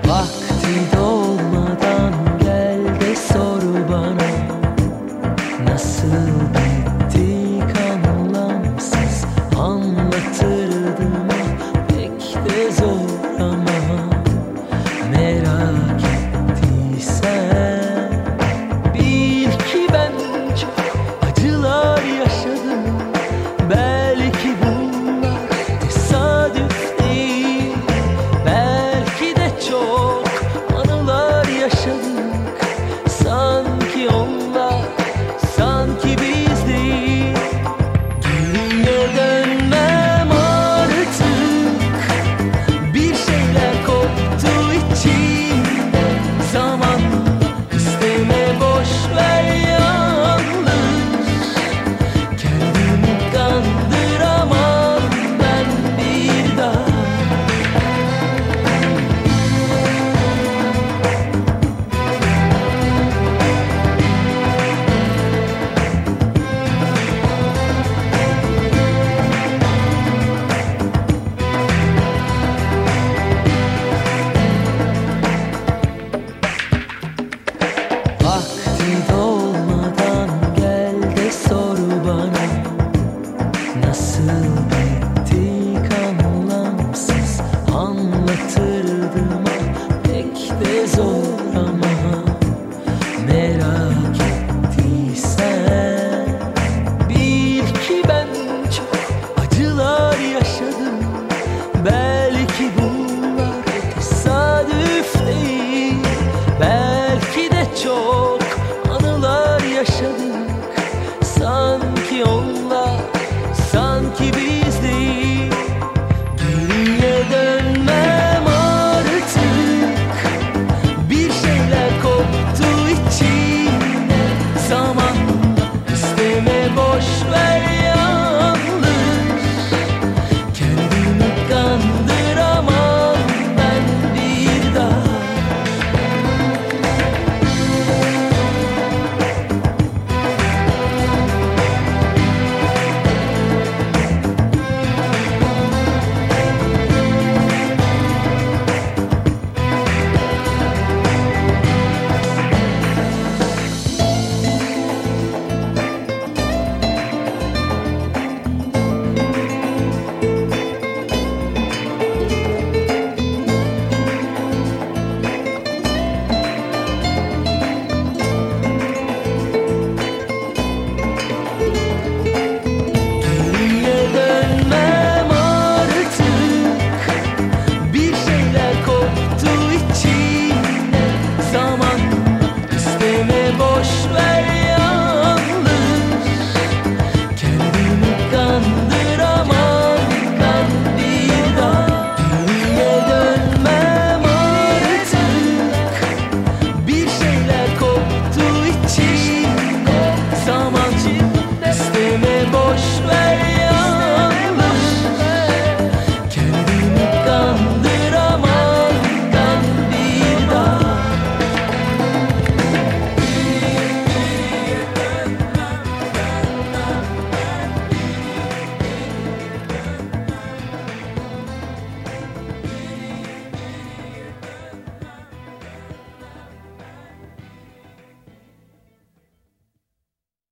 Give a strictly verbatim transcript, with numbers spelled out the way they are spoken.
Vakti dolmadan gel de sor bana, nasıl bittik anlamsız, anlatırdım pek de zor ama merak ettiysen bil ki ben çok acılar yaşadım. Belki bunlar tesadüf değil, belki de çok anılar yaşadık. Sanki onlar, sanki biz değil. Geriye dönmem artık, bir şeyler koptu içimde. Zaman isteme, boş ver yanlış, kendimi kandıramam ben bir daha. Vakti dolmadan gel de sor bana, nasıl bittik anlamsız, anlatırdım ah pek de zor ama